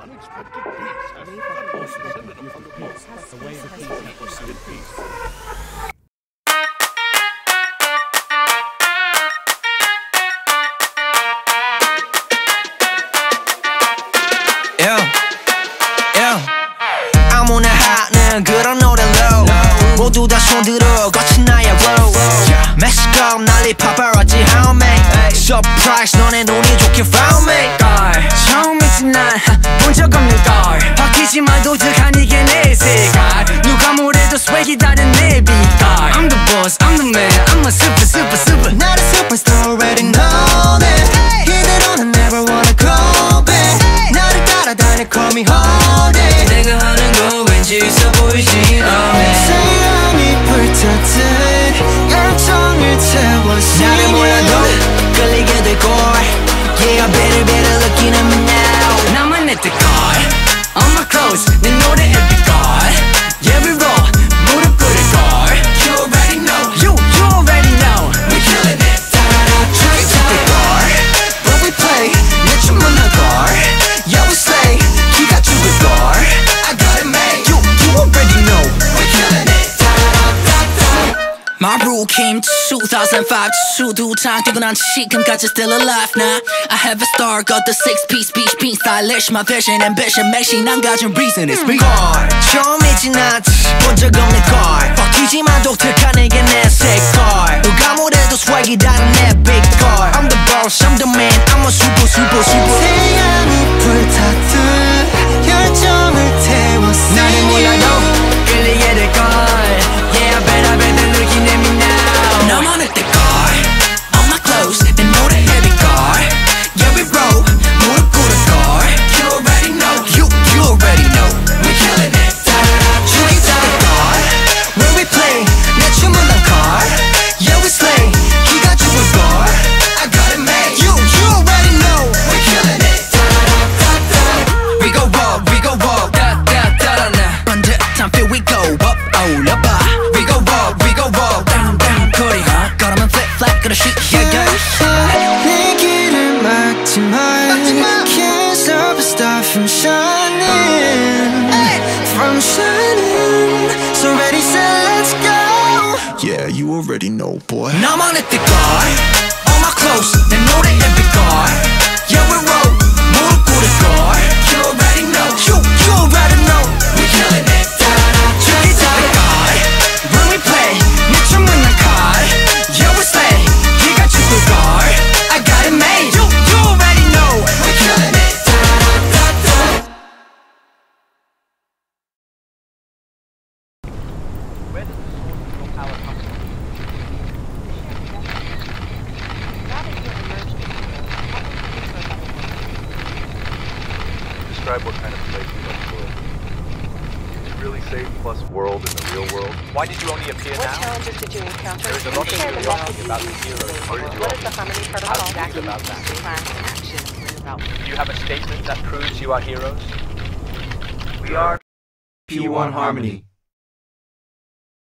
unexpected peace has descended upon the world. The way the peace Unexpected peace. 아무나 하는 그런 노래로 모두 다 손들어 거친 나의 road Mexico 난리 paparazzi how me Surprise 너네 눈이 좋게 found me 처음이지 난 본 적 없는 걸 바뀌지 마 독특한 이게 내 색깔 누가 뭐래도 swag이 다른 내 빛깔 I'm the boss, I'm the man, I'm a super super super Not a superstar already know that 이대로는 never wanna go back 나를 따라다녀 call me honey 내가 하는 거 왠지 있어 보이지 않네 사랑이 불타듯 열정을 태웠으니 나를 몰라도 끌리게 될걸 Yeah, better, better looking at me now 나만 내 뜻걸 On my clothes, 내 노래 epic 걸 Yeah, we roll, 무릎 꿇을 걸 You already know, you already know We killing it, da-da-da, track 걸 When we play, 내 춤은 나걸 Yeah, we slay, 기가 죽을 걸 I got it made, you already know We killing it, da-da-da-da-da My rule came 2005 수두창 퇴근한 지금까지 still alive now I have a star got the 6-piece beach being stylish My vision ambition 맥시 난 가진 reason is real 처음이지 난 본 적 없는 걸 바뀌지만 독특한 이게 내 색깔 누가 뭐래도 swag이 다른 내 big car I'm the boss, I'm the man, I'm a super super super 태양이 불타듯 열정을 태웠으니 나를 몰라도 끌리게 될걸 Yeah, better, better looking at me now 나만 내 뜻걸 On my clothes 내 노래 heavy 걸 Yeah, we roll 무릎 꿇을 걸 You already know, you already know We killing it, da-da-da, track 걸 When we play, 내 춤은 나걸 Yeah, we slay, 기가 죽을 걸 I got it made, you already know We killing it, da-da-da-da-da We go walk, da-da-da-da-da Run the time, feel we go up, 올려봐 We go walk, down, down 거리 걸으면 flip-flap 그런 shit, yeah, yeah 내 길을 막지 마 Can't stop a star from shining From shining So ready, set, let's go Yeah, you already know, boy 나만 내 뜻걸 On my clothes 내 노래 heavy 걸 Yeah, we roll 무릎 꿇을 걸 You already know, you already know We killing it, da-da-da, track 걸 When we play 내 춤은 나걸 Yeah, we slay 기가 죽을 걸 I got it made, you already know We killing it, da-da-da-da-da Where does the source of your power come from? Describe what kind of place you look for. Did you really say plus world in the real world? Why did you only appear What now? challenges did you encounter? There is a lot of Share the curiosity method about you the used heroes. to What did you What is the Harmony Protocol? How do you feel about that? Plans and actions about Do you have a statement that proves you are heroes? We are P1 Harmony.